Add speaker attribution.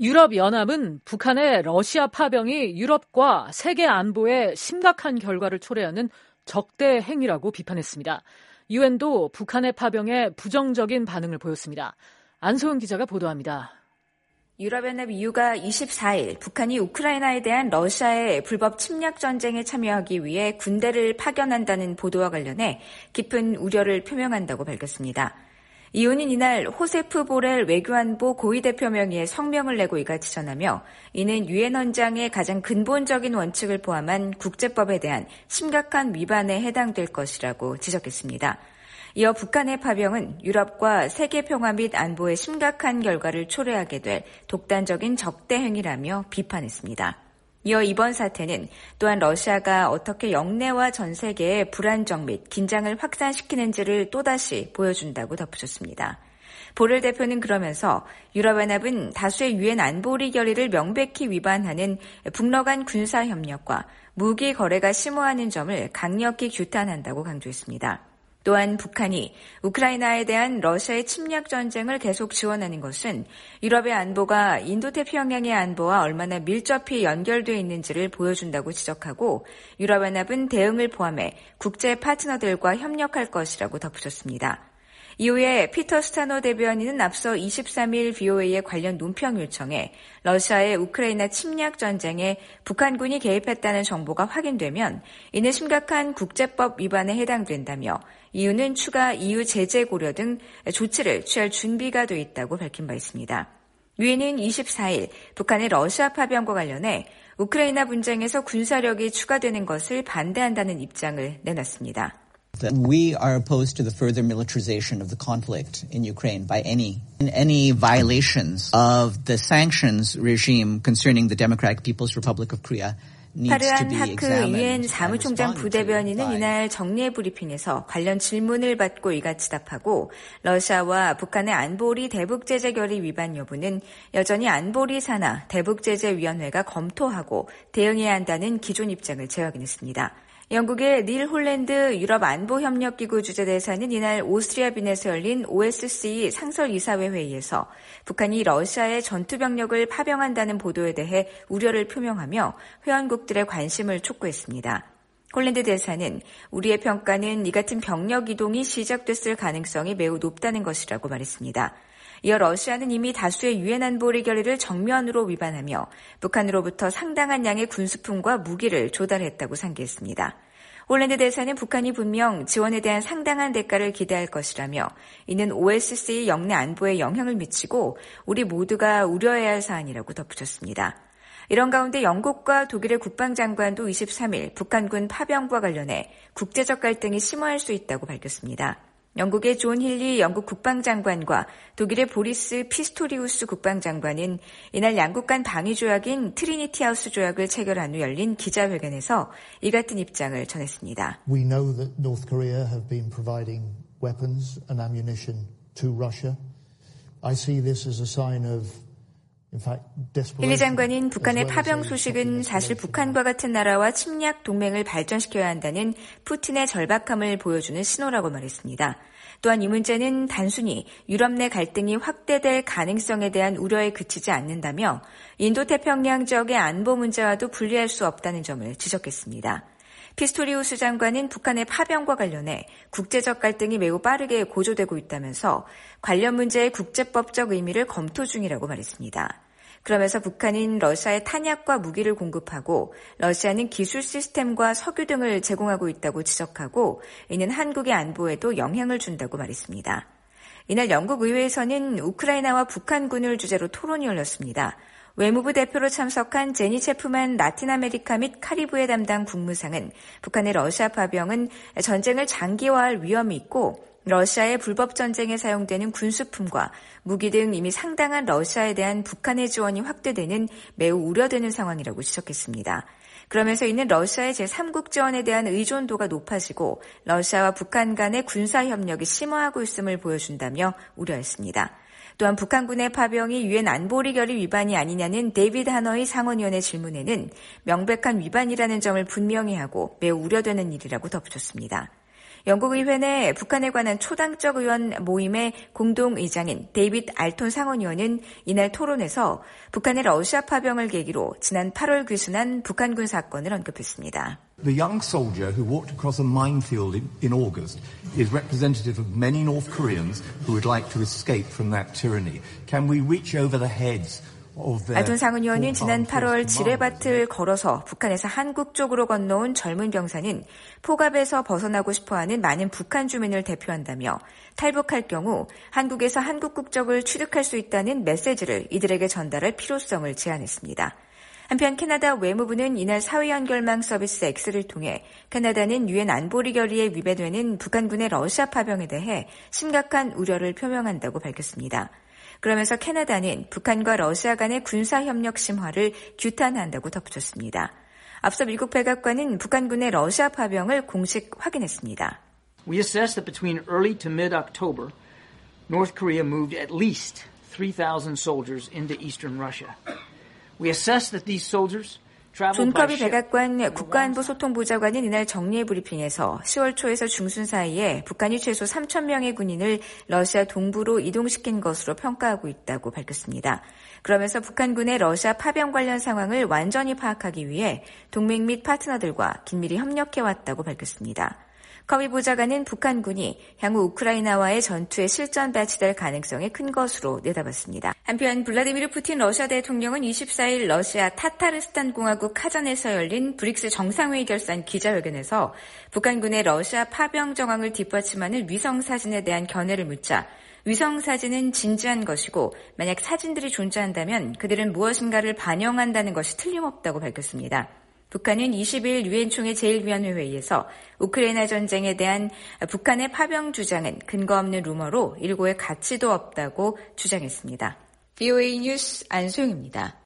Speaker 1: 유럽연합은 북한의 러시아 파병이 유럽과 세계 안보에 심각한 결과를 초래하는 적대 행위라고 비판했습니다. 유엔도 북한의 파병에 부정적인 반응을 보였습니다. 안소영 기자가 보도합니다.
Speaker 2: 유럽연합 EU가 24일 북한이 우크라이나에 대한 러시아의 불법 침략 전쟁에 참여하기 위해 군대를 파견한다는 보도와 관련해 깊은 우려를 표명한다고 밝혔습니다. EU는 이날 호세프 보렐 외교안보 고위대표 명의의 성명을 내고 이같이 전하며 이는 유엔 헌장의 가장 근본적인 원칙을 포함한 국제법에 대한 심각한 위반에 해당될 것이라고 지적했습니다. 이어 북한의 파병은 유럽과 세계 평화 및 안보에 심각한 결과를 초래하게 될 독단적인 적대 행위라며 비판했습니다. 이어 이번 사태는 또한 러시아가 어떻게 영내와 전 세계의 불안정 및 긴장을 확산시키는지를 또다시 보여준다고 덧붙였습니다. 보렐 대표는 그러면서 유럽연합은 다수의 유엔 안보리 결의를 명백히 위반하는 북러 간 군사협력과 무기 거래가 심오하는 점을 강력히 규탄한다고 강조했습니다. 또한 북한이 우크라이나에 대한 러시아의 침략 전쟁을 계속 지원하는 것은 유럽의 안보가 인도태평양의 안보와 얼마나 밀접히 연결되어 있는지를 보여준다고 지적하고 유럽연합은 대응을 포함해 국제 파트너들과 협력할 것이라고 덧붙였습니다. 이후에 피터 스타노 대변인은 앞서 23일 VOA의 관련 논평 요청에 러시아의 우크라이나 침략 전쟁에 북한군이 개입했다는 정보가 확인되면 이는 심각한 국제법 위반에 해당된다며 EU는 추가 EU 제재 고려 등 조치를 취할 준비가 돼 있다고 밝힌 바 있습니다. 유엔은 24일 북한의 러시아 파병과 관련해 우크라이나 분쟁에서 군사력이 추가되는 것을 반대한다는 입장을 내놨습니다.
Speaker 3: We are opposed to the further militarization of the conflict in Ukraine by any violations of the sanctions regime concerning the Democratic People's Republic of Korea.
Speaker 2: 파르한 하크 유엔 사무총장 부대변인은 이날 정례 브리핑에서 관련 질문을 받고 이같이 답하고 러시아와 북한의 안보리 대북제재 결의 위반 여부는 여전히 안보리 산하 대북제재위원회가 검토하고 대응해야 한다는 기존 입장을 재확인했습니다. 영국의 닐 홀랜드 유럽안보협력기구 주재대사는 이날 오스트리아 빈에서 열린 OSCE 상설이사회 회의에서 북한이 러시아의 전투병력을 파병한다는 보도에 대해 우려를 표명하며 회원국들의 관심을 촉구했습니다. 홀랜드 대사는 우리의 평가는 이 같은 병력 이동이 시작됐을 가능성이 매우 높다는 것이라고 말했습니다. 이어 러시아는 이미 다수의 유엔 안보리 결의를 정면으로 위반하며 북한으로부터 상당한 양의 군수품과 무기를 조달했다고 상기했습니다. 홀랜드 대사는 북한이 분명 지원에 대한 상당한 대가를 기대할 것이라며 이는 OSCE 영내 안보에 영향을 미치고 우리 모두가 우려해야 할 사안이라고 덧붙였습니다. 이런 가운데 영국과 독일의 국방장관도 23일 북한군 파병과 관련해 국제적 갈등이 심화할 수 있다고 밝혔습니다. 영국의 존 힐리 영국 국방장관과 독일의 보리스 피스토리우스 국방장관은 이날 양국 간 방위 조약인 트리니티 하우스 조약을 체결한 후 열린 기자회견에서 이 같은 입장을 전했습니다.
Speaker 4: We know that North Korea have been providing weapons and ammunition to Russia. I see this as a sign of
Speaker 2: 힐리 장관은 북한의 파병 소식은 사실 북한과 같은 나라와 침략 동맹을 발전시켜야 한다는 푸틴의 절박함을 보여주는 신호라고 말했습니다. 또한 이 문제는 단순히 유럽 내 갈등이 확대될 가능성에 대한 우려에 그치지 않는다며 인도태평양 지역의 안보 문제와도 분리할 수 없다는 점을 지적했습니다. 피스토리우스 장관은 북한의 파병과 관련해 국제적 갈등이 매우 빠르게 고조되고 있다면서 관련 문제의 국제법적 의미를 검토 중이라고 말했습니다. 그러면서 북한은 러시아에 탄약과 무기를 공급하고 러시아는 기술 시스템과 석유 등을 제공하고 있다고 지적하고 이는 한국의 안보에도 영향을 준다고 말했습니다. 이날 영국 의회에서는 우크라이나와 북한군을 주제로 토론이 열렸습니다. 외무부 대표로 참석한 제니 체프만 라틴 아메리카 및 카리브해 담당 국무상은 북한의 러시아 파병은 전쟁을 장기화할 위험이 있고 러시아의 불법 전쟁에 사용되는 군수품과 무기 등 이미 상당한 러시아에 대한 북한의 지원이 확대되는 매우 우려되는 상황이라고 지적했습니다. 그러면서 이는 러시아의 제3국 지원에 대한 의존도가 높아지고 러시아와 북한 간의 군사협력이 심화하고 있음을 보여준다며 우려했습니다. 또한 북한군의 파병이 유엔 안보리 결의 위반이 아니냐는 데이비드 하너의 상원의원의 질문에는 명백한 위반이라는 점을 분명히 하고 매우 우려되는 일이라고 덧붙였습니다. 영국 의회 내 북한에 관한 초당적 의원 모임의 공동의장인 데이빗 알톤 상원의원은 이날 토론에서 북한의 러시아 파병을 계기로 지난 8월 귀순한 북한군 사건을 언급했습니다.
Speaker 5: The young soldier who walked across a minefield in August is representative of many North Koreans who would like to escape from that tyranny. Can we reach over the heads?
Speaker 2: 알톤 상원의원은 지난 8월 지뢰밭을 걸어서 북한에서 한국 쪽으로 건너온 젊은 병사는 포갑에서 벗어나고 싶어하는 많은 북한 주민을 대표한다며 탈북할 경우 한국에서 한국 국적을 취득할 수 있다는 메시지를 이들에게 전달할 필요성을 제안했습니다. 한편 캐나다 외무부는 이날 사회연결망 서비스 X를 통해 캐나다는 유엔 안보리 결의에 위배되는 북한군의 러시아 파병에 대해 심각한 우려를 표명한다고 밝혔습니다. 그러면서 캐나다는 북한과 러시아 간의 군사협력 심화를 규탄한다고 덧붙였습니다. 앞서 미국 백악관은 북한군의 러시아 파병을 공식 확인했습니다.
Speaker 6: We assess that between early to mid-October, North Korea moved at least 3,000 soldiers into eastern Russia. We assess that these soldiers 존 커비 백악관 국가안보소통부장관은 이날 정례 브리핑에서 10월 초에서 중순 사이에 북한이 최소 3,000명의 군인을 러시아 동부로 이동시킨 것으로 평가하고 있다고 밝혔습니다. 그러면서 북한군의 러시아 파병 관련 상황을 완전히 파악하기 위해 동맹 및 파트너들과 긴밀히 협력해왔다고 밝혔습니다. 커비 부장관은 북한군이 향후 우크라이나와의 전투에 실전 배치될 가능성이 큰 것으로 내다봤습니다. 한편 블라디미르 푸틴 러시아 대통령은 24일 러시아 타타르스탄 공화국 카잔에서 열린 브릭스 정상회의 결산 기자회견에서 북한군의 러시아 파병 정황을 뒷받침하는 위성사진에 대한 견해를 묻자 위성사진은 진지한 것이고 만약 사진들이 존재한다면 그들은 무엇인가를 반영한다는 것이 틀림없다고 밝혔습니다. 북한은 20일 유엔 총회 제1위원회 회의에서 우크라이나 전쟁에 대한 북한의 파병 주장은 근거 없는 루머로 일고의 가치도 없다고 주장했습니다. VOA 뉴스 안소영입니다.